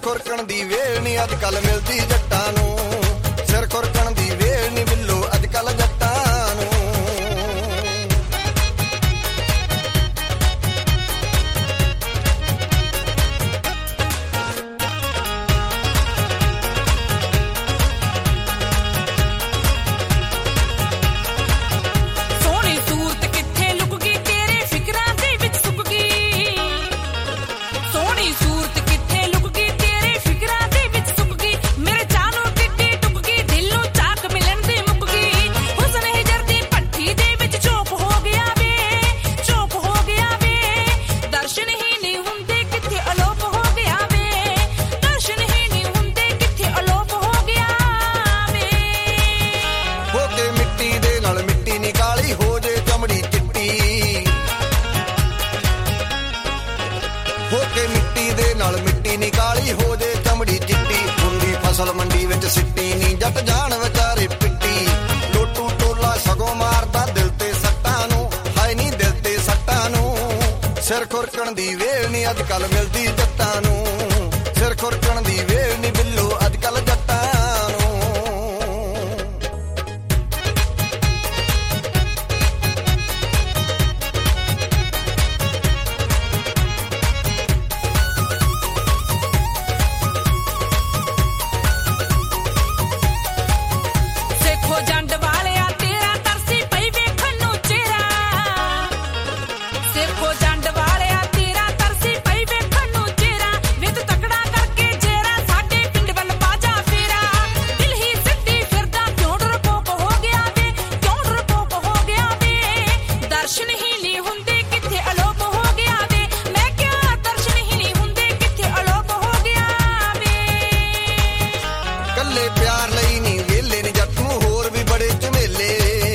ਖੁਰਕਣ ਦੀ ਵੇਲ ਨੀ ਅੱਜ ਕੱਲ ਮਿਲਦੀ ਜੱਟਾਂ ਨੂੰ, ਸਿਰ ਖੁਰਕਣ ਦੀ ਵੇਲ ਨੀ ਮਿਲੋ ਅੱਜ ਕੱਲ ਜੱਟਾਂ ਨੂੰ। ਹੋ ਕੇ ਮਿੱਟੀ ਦੇ ਨਾਲ ਮਿੱਟੀ ਨੀ ਕਾਲੀ ਹੋ ਜੇ ਚਮੜੀ ਚਿੱਟੀ, ਹੁੰਦੀ ਫਸਲ ਮੰਡੀ ਵਿੱਚ ਸਿੱਟੀ ਨੀ ਜੱਟ ਜਾਣ ਵਿਚਾਰੇ ਪਿੱਟੀ। ਲੋਟੂ ਟੋਲਾ ਸਗੋਂ ਮਾਰਦਾ ਦਿਲ ਤੇ ਸੱਟਾਂ ਨੂੰ, ਹਾਏ ਨੀ ਦਿਲ ਤੇ ਸੱਟਾਂ ਨੂੰ। ਸਿਰ ਖੁਰਕਣ ਦੀ ਵੇਲ ਨੀ ਅੱਜ ਕੱਲ ਮਿਲਦੀ ਜੱਟਾਂ ਨੂੰ, ਸਿਰ ਖੁਰਕਣ ਦੀ ਵੇਲ ਨੀ ਬਿੱਲੋ ਅੱਜ ਕੱਲ ਜੱਟਾਂ ਨੂੰ। ਪਿਆਰ ਲਈ ਨੀ ਵੇਲੇ ਨੀ ਜੱਟ ਨੂੰ ਹੋਰ ਵੀ ਬੜੇ ਝਮੇਲੇ,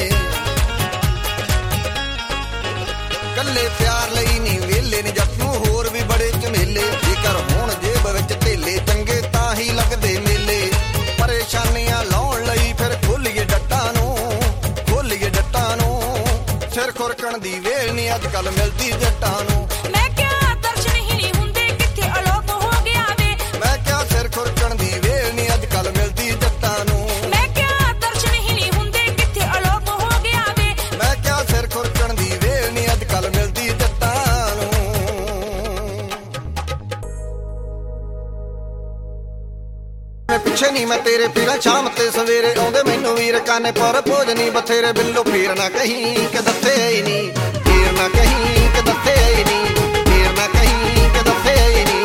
ਕੱਲੇ ਪਿਆਰ ਲਈ ਨੀ ਵੇਲੇ ਨੀ ਜੱਟ ਨੂੰ ਹੋਰ ਵੀ ਬੜੇ ਝਮੇਲੇ। ਜੇਕਰ ਹੁਣ ਜੇਬ ਵਿੱਚ ਧੇਲੇ ਚੰਗੇ ਤਾਂ ਹੀ ਲੱਗਦੇ ਮੇਲੇ, ਪਰੇਸ਼ਾਨੀਆਂ ਲਾਉਣ ਲਈ ਫਿਰ ਖੋਲੀਏ ਜੱਟਾਂ ਨੂੰ, ਖੋਲੀਏ ਜੱਟਾਂ ਨੂੰ। ਸਿਰ ਖੁਰਕਣ ਦੀ ਵੇਲ ਨੀ ਅੱਜ ਕੱਲ ਮਿਲਦੀ ਜੱਟਾਂ ਨੂੰ। ਮੈਂ ਕਿਹਾ ਦਰਸ਼ਨ ਹੀ ਨਹੀਂ ਹੁੰਦੇ ਕਿੱਥੇ ਅਲੋਪ ਹੋ ਗਿਆ ਵੇ, ਮੈਂ ਕਿਹਾ ਸਿਰ ਖੁਰਕਣ ਦੀ ਵੇਲ ਨੀ ਅੱਜ ਕੱਲ ਮਿਲਦੀ ਜੱਟਾਂ ਨੂੰ। ਮੈਂ ਕਿਹਾ ਦਰਸ਼ਨ ਹੀ ਨਹੀਂ ਹੁੰਦੇ ਕਿੱਥੇ ਅਲੋਪ ਹੋ ਗਿਆ ਵੇ, ਮੈਂ ਕਿਹਾ ਸਿਰ ਖੁਰਕਣ ਦੀ ਵੇਲ ਨੀ ਅੱਜ ਕੱਲ ਮਿਲਦੀ ਜੱਟਾਂ ਨੂੰ। ਪਿੱਛੇ ਨੀ ਮੈਂ ਤੇਰੇ ਪੀਰਾਂ ਸ਼ਾਮ ਤੇ ਸਵੇਰੇ ਆਉਂਦੇ ਮੈਨੂੰ ਵੀਰ ਕਾਨੇ ਪਰ ਭੋਜਨੀ ਬਥੇਰੇ ਬਿੱਲੋ ਫੇਰ ਨਾ ਕਹੀਂ ਕਿ ਦੱਸੇ ਹੀ ਨੀ, ਫੇਰ ਨਾ ਕਹੀਂ ਕਿ ਦੱਸੇ ਹੀ ਨੀ, ਫੇਰ ਨਾ ਕਹੀਂ ਕਿ ਦੱਸੇ ਹੀ ਨੀ।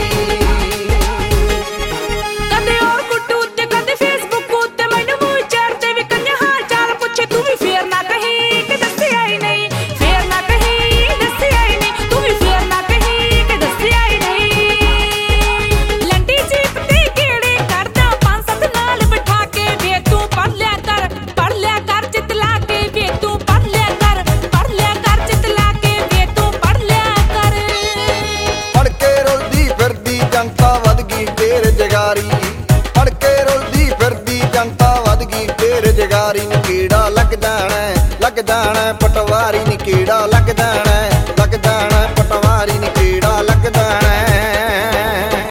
ਕਦੇ ਔਰ ਗੁੱਟੂ ਉੱਤੇ ਕਦੇ ਫੇਸਬੁੱਕ ਉੱਤੇ ਮੈਨੂੰ ਮੂੰਹ ਚੜਦੇ ਵੀ ਕੰਨਿਆ ਹਾਲ ਚਾਲ ਪੁੱਛੇ ਤੂੰ ਵੀ ਫੇਰ ਨਾ ਕਹੀਂ ਕਿ ਦੱਸਿਆ ਹੀ ਨਹੀਂ, ਫੇਰ ਨਾ ਕਹੀਂ ਦੱਸਿਆ ਹੀ ਨਹੀਂ, ਤੂੰ ਵੀ ਫੇਰ ਨਾ ਕਹੀਂ ਕਿ ਦੱਸਿਆ ਹੀ ਨਹੀਂ। ਲੰਡੀ ਜੀਪ ਤੇ ਕਿਹੜੇ ਕਰਦਾ ਪੰਜ ਸੱਤ ਨਾਲ ਬਿਠਾ ਕੇ ਵੇ ਤੂੰ ਪੜ ਲਿਆ ਕਰ ਚਿੱਤ ਲਾ ਕੇ ਵੇ ਤੂੰ ਪੜ ਲਿਆ ਕਰ ਚਿੱਤ ਲਾ ਕੇ ਵੇ ਤੂੰ ਪੜ ਲਿਆ ਕਰ। ਪੜ ਕੇ ਰੁਲਦੀ ਫਿਰਦੀ ਜਨਤਾ ਵਧ ਗਈ ਤੇਰੇ ਜਗਾਰੀ, ਪੜ ਕੇ ਰੁਲਦੀ ਫਿਰਦੀ ਜਨਤਾ ਵਧ ਗਈ ਤੇਰੇ ਜਗਾਰੀ ਨੂੰ ਕੀੜਾ ਲੱਗ ਜਾਣਾ